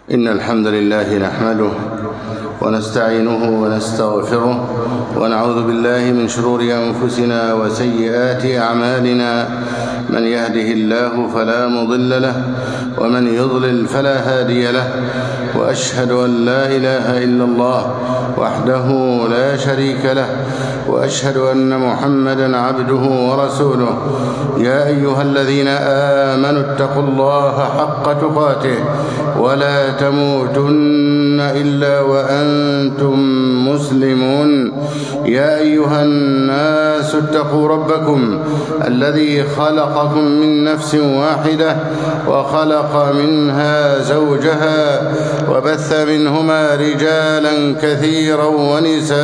إن الحمد لله نحمده ونستعينه ونستغفره ونعوذ بالله من شرور أنفسنا وسيئات أعمالنا. من يهده الله فلا مضل له ومن يضلل فلا هادي له، وأشهد أن لا إله إلا الله وحده لا شريك له، وأشهد أن محمدا عبده ورسوله. يا أيها الذين آمنوا اتقوا الله حق تقاته ولا تموتن إلا وأنتم مسلمون. يا أيها الناس اتقوا ربكم الذي خلقكم من نفس واحدة وخلق منها زوجها وبث منهما رجالا كثيرا ونساء،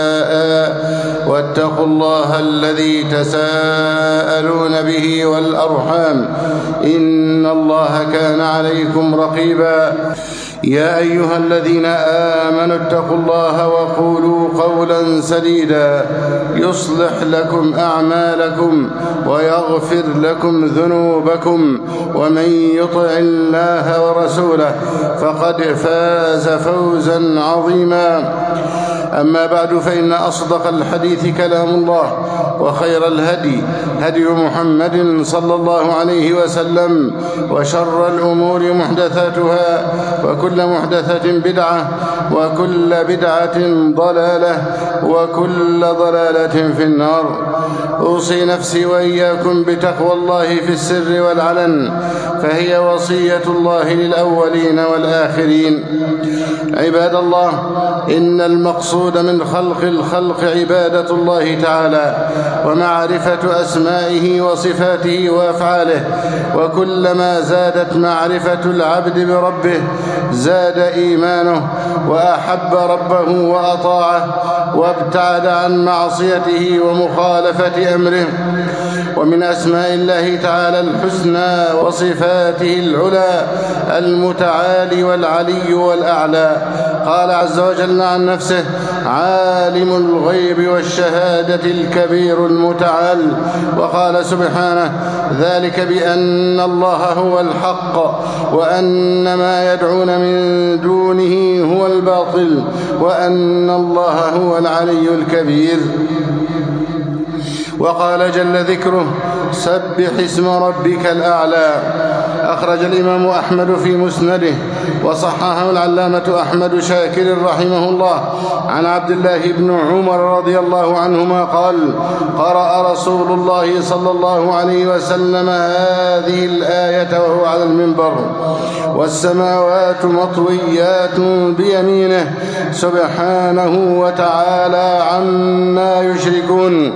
واتقوا الله الذي تساءلون به والأرحام إن الله كان عليكم رقيبا. يا أيها الذين آمنوا اتقوا الله وقولوا قولا سديدا يصلح لكم أعمالكم ويغفر لكم ذنوبكم، ومن يطع الله ورسوله فقد فاز فوزا عظيما. أما بعد، فإن أصدق الحديث كلام الله، وخير الهدي هدي محمد صلى الله عليه وسلم، وشر الأمور محدثاتها، وكل محدثة بدعة، وكل بدعة ضلالة، وكل ضلالة في النار. أوصي نفسي وإياكم بتقوى الله في السر والعلن، فهي وصية الله للأولين والآخرين. عباد الله، إن المقصود من خلق الخلق عبادة الله تعالى ومعرفة أسمائه وصفاته وأفعاله، وكلما زادت معرفة العبد بربه زاد إيمانه وأحب ربه وأطاعه وابتعد عن معصيته ومخالفة أمره. ومن أسماء الله تعالى الحسنى وصفاته العلى المتعالي والعلي والأعلى. قال عز وجل عن نفسه: عالم الغيب والشهادة الكبير المتعال. وقال سبحانه: ذلك بأن الله هو الحق وأن ما يدعون من دونه هو الباطل وأن الله هو العلي الكبير. وقال جل ذكره: سبح اسم ربك الأعلى. أخرج الإمام أحمد في مسنده وصححه العلامة أحمد شاكر رحمه الله عن عبد الله بن عمر رضي الله عنهما قال: قرأ رسول الله صلى الله عليه وسلم هذه الآية وهو على المنبر: والسماوات مطويات بيمينه سبحانه وتعالى عما يشركون.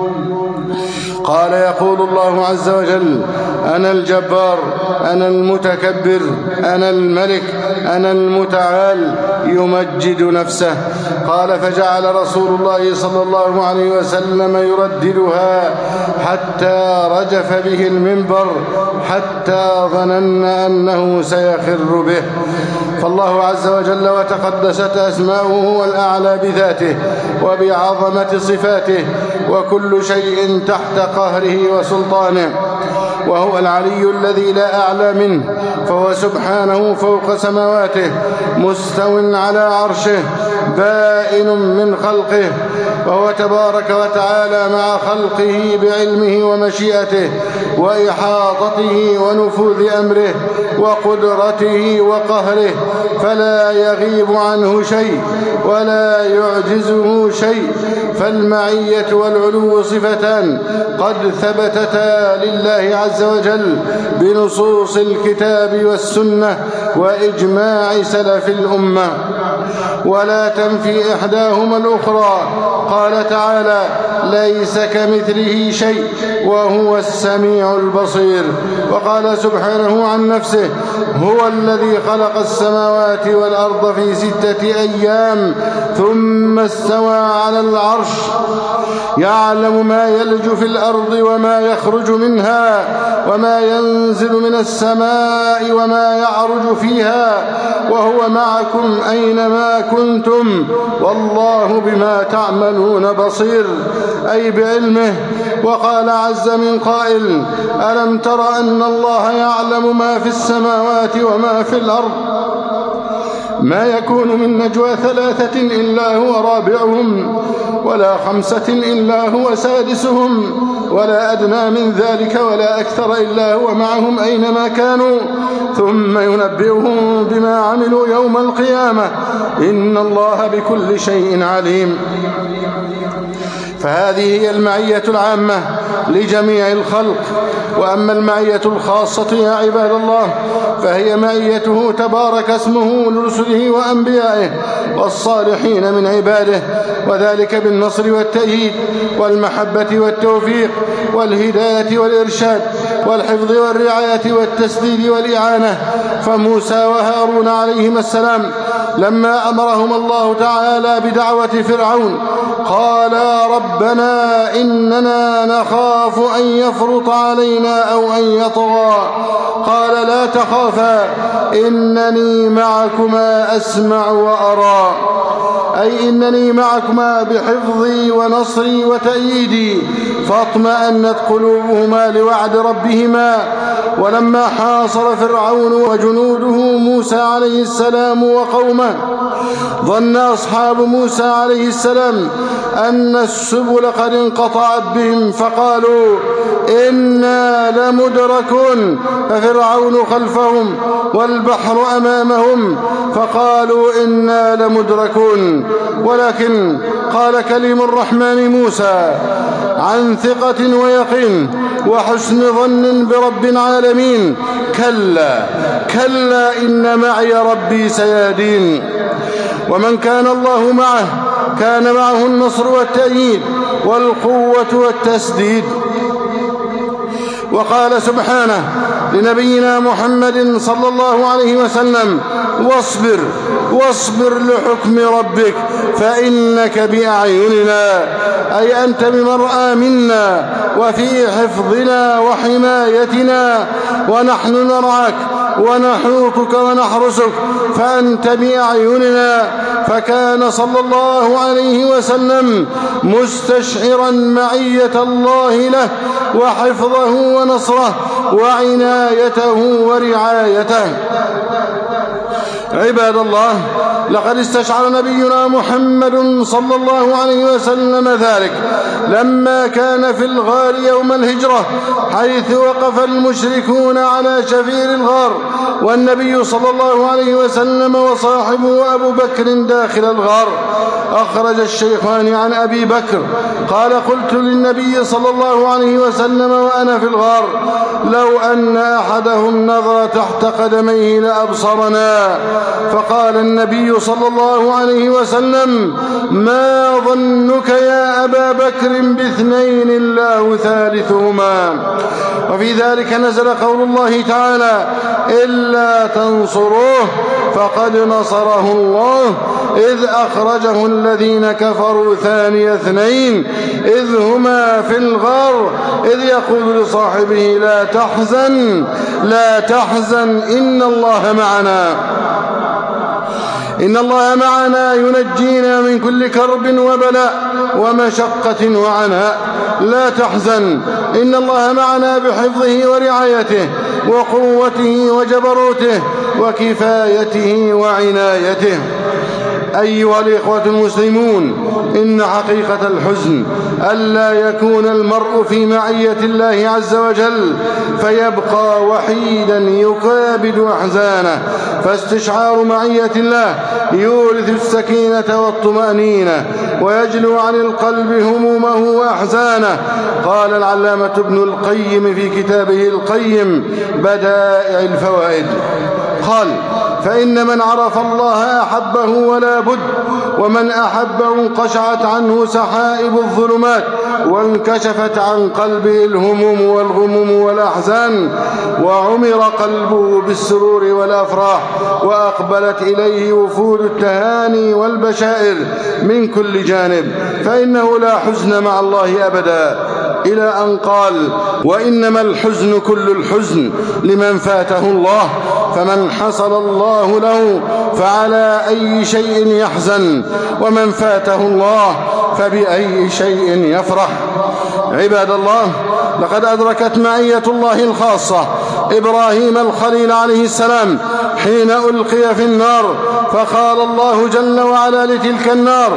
قال: يقول الله عز وجل: أنا الجبار، أنا المتكبر، أنا الملك، أنا المتعال، يمجد نفسه. قال: فجعل رسول الله صلى الله عليه وسلم يرددها حتى رجف به المنبر، حتى ظننا أنه سيخر به. فالله عز وجل وتقدست أسماؤه هو الأعلى بذاته وبعظمة صفاته، وكل شيء تحت قهره وسلطانه، وهو العلي الذي لا أعلى منه، فهو سبحانه فوق سماواته مستو على عرشه بائن من خلقه، وهو تبارك وتعالى مع خلقه بعلمه ومشيئته وإحاطته ونفوذ أمره وقدرته وقهره، فلا يغيب عنه شيء ولا يعجزه شيء. فالمعية والعلو صفتان قد ثبتتا لله عز وجل بنصوص الكتاب والسنة وإجماع سلف الأمة، ولا تنفي إحداهما الأخرى. قال تعالى: ليس كمثله شيء وهو السميع البصير. وقال سبحانه عن نفسه: هو الذي خلق السماوات والأرض في 6 أيام ثم استوى على العرش، يعلم ما يلج في الأرض وما يخرج منها وما ينزل من السماء وما يعرج فيها، وهو معكم أينما كنتم والله بما تعملون بصير، أي بعلمه. وقال عز من قائل: ألم تر أن الله يعلم ما في السماوات وما في الأرض ما يكون من نجوى 3 إلا هو رابعهم ولا 5 إلا هو سادسهم ولا أدنى من ذلك ولا أكثر إلا هو معهم أينما كانوا ثم ينبئهم بما عملوا يوم القيامة إن الله بكل شيء عليم. فهذه هي المعية العامة لجميع الخلق. وأما المعية الخاصة يا عباد الله فهي معيته تبارك اسمه لرسله وأنبيائه والصالحين من عباده، وذلك بالنصر والتأييد والمحبة والتوفيق والهداية والإرشاد والحفظ والرعاية والتسديد والإعانة. فموسى وهارون عليهما السلام لما أمرهم الله تعالى بدعوة فرعون قالا ربنا إننا نخاف أن يفرط علينا أو أن يطغى قال لا تخافا إنني معكما أسمع وأرى، أي إنني معكما بحفظي ونصري وتأييدي. فاطمأنت قلوبهما لوعد ربهما. ولما حاصر فرعون وجنوده موسى عليه السلام وقومه ظن أصحاب موسى عليه السلام أن السبل قد انقطعت بهم فقالوا إنا لمدركون، ففرعون خلفهم والبحر أمامهم فقالوا إنا لمدركون. ولكن قال كليم الرحمن موسى عن ثقة ويقين وحسن ظن برب العالمين كلا كلا إن معي ربي سيهدين. ومن كان الله معه كان معه النصر والتأييد والقوة والتسديد. وقال سبحانه لنبينا محمد صلى الله عليه وسلم واصبر لحكم ربك فإنك بأعيننا، أي أنت بمرأى منا وفي حفظنا وحمايتنا، ونحن نرعاك ونحوطك ونحرسك فأنت بأعيننا. فكان صلى الله عليه وسلم مستشعرا معية الله له وحفظه ونصره وعنايته ورعايته. عباد الله لقد استشعر نبينا محمد صلى الله عليه وسلم ذلك لما كان في الغار يوم الهجرة حيث وقف المشركون على شفير الغار والنبي صلى الله عليه وسلم وصاحبه أبو بكر داخل الغار. أخرج الشيخان عن أبي بكر قال قلت للنبي صلى الله عليه وسلم وأنا في الغار لو أن أحدهم نظر تحت قدميه لأبصرنا. فقال النبي صلى الله عليه وسلم ما ظنك يا أبا بكر باثنين الله ثالثهما. وفي ذلك نزل قول الله تعالى إلا تنصروه فقد نصره الله إذ أخرجه الذين كفروا ثاني اثنين إذ هما في الغار إذ يقول لصاحبه لا تحزن إن الله معنا ينجينا من كل كرب وبلاء ومشقة وعناء. لا تحزن إن الله معنا بحفظه ورعايته وقوته وجبروته وكفايته وعنايته. أيها الإخوة المسلمون إن حقيقة الحزن ألا يكون المرء في معية الله عز وجل فيبقى وحيدا يكابد أحزانه. فاستشعار معية الله يورث السكينة والطمأنينة ويجلو عن القلب همومه وأحزانه. قال العلامة ابن القيم في كتابه القيم بدائع الفوائد قال فإن من عرف الله أحبه ولا بد، ومن أحبه انقشعت عنه سحائب الظلمات وانكشفت عن قلبه الهموم والغموم والأحزان وعمر قلبه بالسرور والأفراح وأقبلت إليه وفود التهاني والبشائر من كل جانب. فإنه لا حزن مع الله أبدا، إلى أن قال وإنما الحزن كل الحزن لمن فاته الله، فمن حصل الله له فعلى أي شيء يحزن، ومن فاته الله فبأي شيء يفرح. عباد الله لقد أدركت معية الله الخاصة إبراهيم الخليل عليه السلام حين ألقي في النار، فقال الله جل وعلا لتلك النار: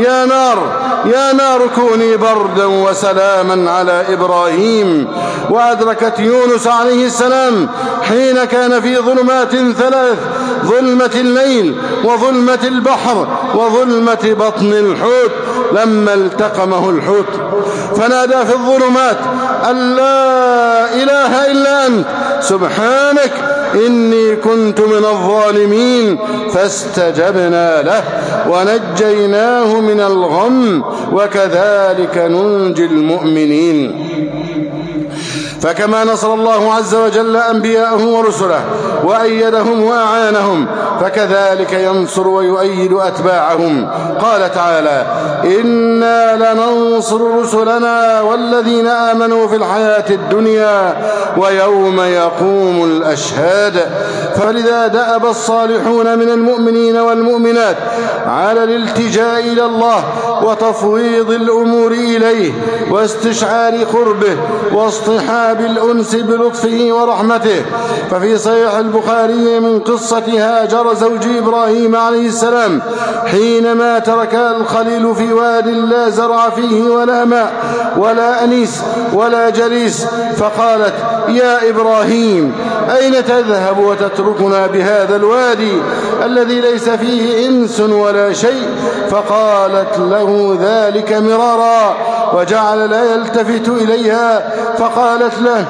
يا نار كوني بردا وسلاما على إبراهيم. وأدركت يونس عليه السلام حين كان في ظلمات ثلاث: ظلمة الليل وظلمة البحر وظلمة بطن الحوت، لما التقمه الحوت فنادى في الظلمات أن لا إله إلا أنت سبحانك إني كنت من الظالمين، فاستجبنا له ونجيناه من الغم وكذلك ننجي المؤمنين. فكما نصر الله عز وجل أنبياءه ورسله وأيدهم وأعانهم، فكذلك ينصر ويؤيد أتباعهم. قال تعالى: إنا لننصر رسلنا والذين آمنوا في الحياة الدنيا ويوم يقوم الأشهاد. فلذا دأب الصالحون من المؤمنين والمؤمنات على الالتجاء إلى الله وتفويض الأمور إليه واستشعار قربه واصطحاب الأنس بلطفه ورحمته. ففي صحيح البخاري من قصة هاجر زوج إبراهيم عليه السلام حينما تركها الخليل في واد لا زرع فيه ولا ماء ولا أنيس ولا جليس، فقالت: يا إبراهيم أين تذهب وتتركنا بهذا الوادي الذي ليس فيه إنس ولا شيء؟ فقالت له ذلك مرارا وجعل لا يلتفت إليها، فقالت له: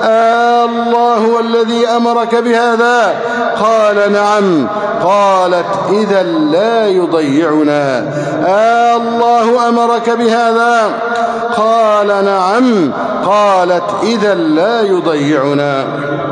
الله الذي أمرك بهذا؟ قال: نعم. قالت: إذا لا يضيعنا. الله أمرك بهذا؟ قال: نعم. قالت: إذا لا يضيعنا.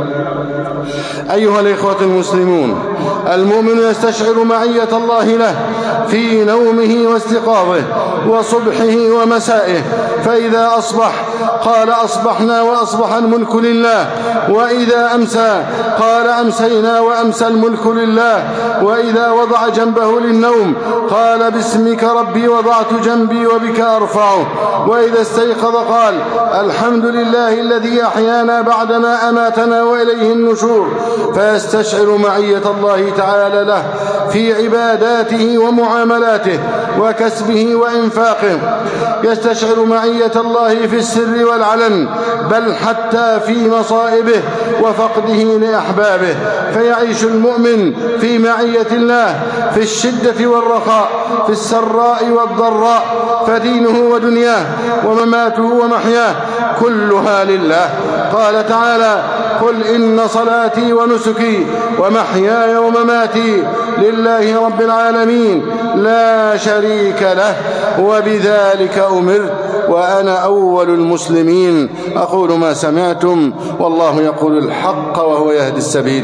أيها الإخوة المسلمون، المؤمن يستشعر معية الله له في نومه واستيقاظه وصبحه ومسائه، فإذا أصبح قال: أصبحنا وأصبح الملك لله، وإذا أمسى قال: أمسينا وأمسى الملك لله، وإذا وضع جنبه للنوم قال: باسمك ربي وضعت جنبي وبك أرفعه، وإذا استيقظ قال: الحمد لله الذي أحيانا بعدما أماتنا وإليه النشور. فيستشعر معية الله تعالى له في عباداته ومعاملاته وكسبه وإنفاقه، يستشعر معية الله في السر والعلن، بل حتى في مصائبه وفقده لأحبابه. فيعيش المؤمن في معية الله في الشدة والرخاء، في السراء والضراء، فدينه ودنياه ومماته ومحياه كلها لله. قال تعالى: قل إن صلاتي ونسكي ومحياي ومماتي لله رب العالمين لا شريك له وبذلك أمرت وأنا أول المسلمين. أقول ما سمعتم، والله يقول الحق وهو يهدي السبيل.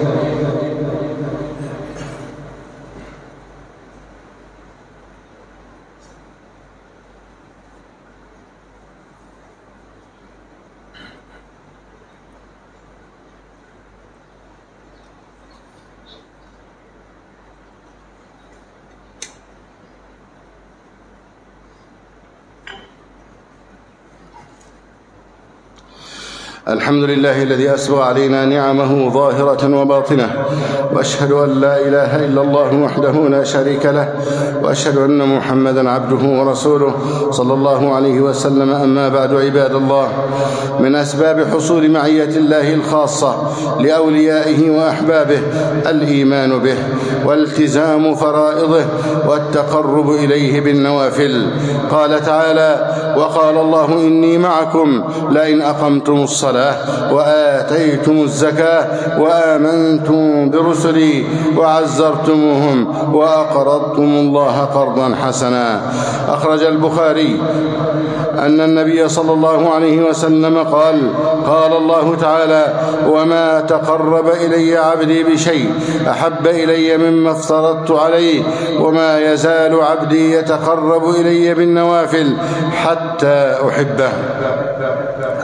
الحمد لله الذي أسبغ علينا نعمه ظاهرة وباطنة، وأشهد أن لا إله إلا الله وحده لا شريك له، وأشهد أن محمدا عبده ورسوله صلى الله عليه وسلم. أما بعد، عباد الله، من أسباب حصول معية الله الخاصة لأوليائه وأحبابه الإيمان به والتزام فرائضه والتقرب إليه بالنوافل. قال تعالى: وقال الله إني معكم لئن أقمتم الصلاة وآتيتم الزكاة وآمنتم برسلي وعزرتموهم وأقرضتم الله قرضا حسنا. أخرج البخاري أن النبي صلى الله عليه وسلم قال الله تعالى: وما تقرب إلي عبدي بشيء أحب إلي مما افترضت عليه، وما يزال عبدي يتقرب إلي بالنوافل حتى أحبه.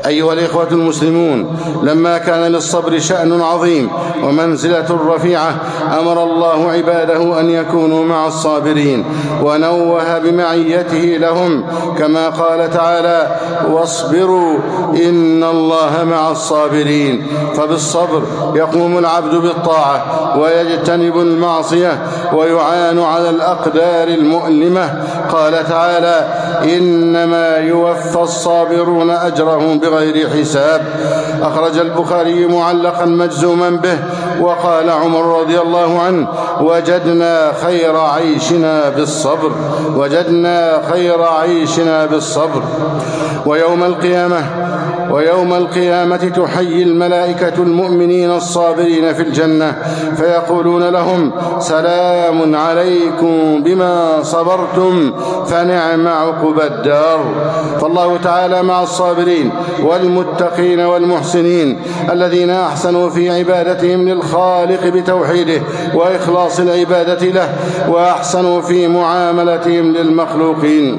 أيها الإخوة المسلمون، لما كان للصبر شأن عظيم ومنزلة رفيعة أمر الله عباده أن يكونوا مع الصابرين، ونوه بمعيته لهم كما قال تعالى: واصبروا إن الله مع الصابرين. فبالصبر يقوم العبد بالطاعة ويجتنب المعصية ويعان على الأقدار المؤلمة. قال تعالى: إنما يوفى الصابرون أجرهم بغير حساب. أخرج البخاري معلقا مجزوما به. وقال عمر رضي الله عنه: وجدنا خير عيشنا بالصبر، وجدنا خير عيشنا بالصبر. ويوم القيامة تحيي الملائكة المؤمنين الصابرين في الجنة فيقولون لهم: سلام عليكم بما صبرتم فنعم عقبى الدار. فالله تعالى مع الصابرين والمتقين والمحسنين الذين أحسنوا في عبادتهم للخالق بتوحيده وإخلاص العبادة له، وأحسنوا في معاملتهم للمخلوقين.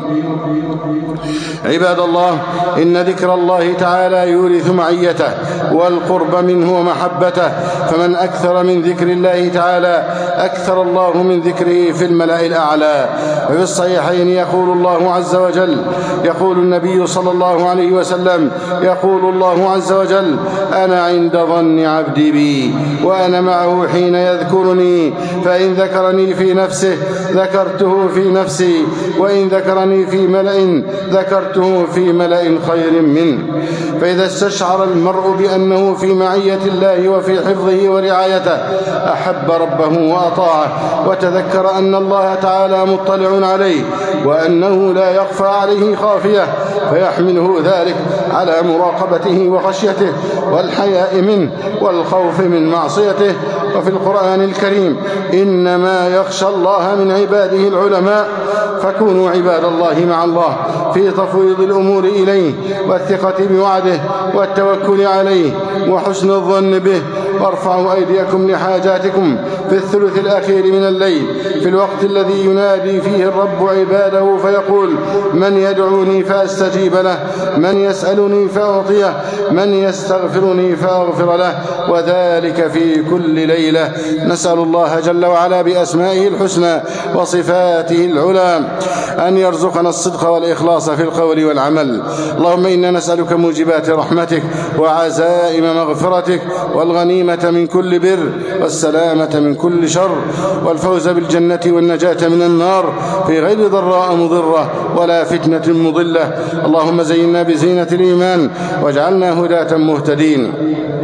عباد الله، إن ذكر الله تعالى يورث معيته والقرب منه ومحبته، فمن أكثر من ذكر الله تعالى أكثر الله من ذكره في الملأ الأعلى. وفي الصحيحين يقول الله عز وجل، يقول النبي صلى الله عليه وسلم: يقول الله عز وجل: أنا عند ظن عبدي بي وأنا معه حين يذكرني، فإن ذكرني في نفسه ذكرته في نفسي، وإن ذكرني في ملأ ذكرته في ملأ خير منه. فإذا استشعر المرء بأنه في معية الله وفي حفظه ورعايته أحب ربه وأطاعه، وتذكر أن الله تعالى مطلع عليه وأنه لا يخفى عليه خافية، فيحمله ذلك على مراقبته وخشيته والحياء منه والخوف من معصيته. وفي القرآن الكريم: إنما يخشى الله من عباده العلماء. فكونوا عباد الله مع الله في تفويض الأمور إليه والثقة بوعده والتوكل عليه وحسن الظن به، وارفعوا أيديكم لحاجاتكم في الثلث الأخير من الليل، في الوقت الذي ينادي فيه الرب عباده فيقول: من يدعوني فأستجيب له، من يسألني فأعطيه، من يستغفرني فأغفر له، وذلك في كل ليلة. نسأل الله جل وعلا بأسمائه الحسنى وصفاته العلى أن يرزقنا الصدق والإخلاص في القول والعمل. اللهم إنا نسألك موجبات رحمتك وعزائم مغفرتك والغنيمة من كل بر والسلامة من كل شر والفوز بالجنة والنجاة من النار في غير ضراء مضرة ولا فتنة مضلة. اللهم زينا بزينة الإيمان واجعلنا هداة مهتدين.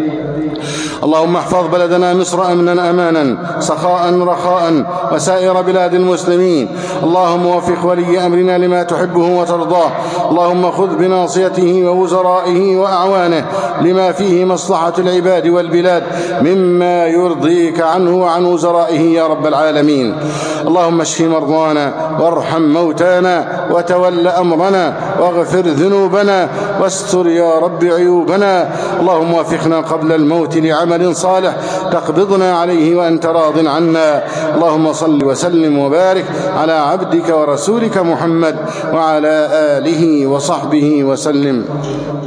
اللهم احفظ بلدنا مصر أمنا أمانا سخاء رخاء وسائر بلاد المسلمين. اللهم وفق ولي أمرنا لما تحبه وترضاه. اللهم خذ بناصيته ووزرائه وأعوانه لما فيه مصلحة العباد والبلاد مما يرضيك عنه وعن وزرائه يا رب العالمين. اللهم اشف مرضانا وارحم موتانا وتول أمرنا واغفر ذنوبنا واستر يا رب عيوبنا. اللهم وفقنا قبل الموت لعمل صالح تقبضنا عليه وأنت راض عنا. اللهم صل وسلم وبارك على عبدك ورسولك محمد وعلى آله وصحبه وسلم.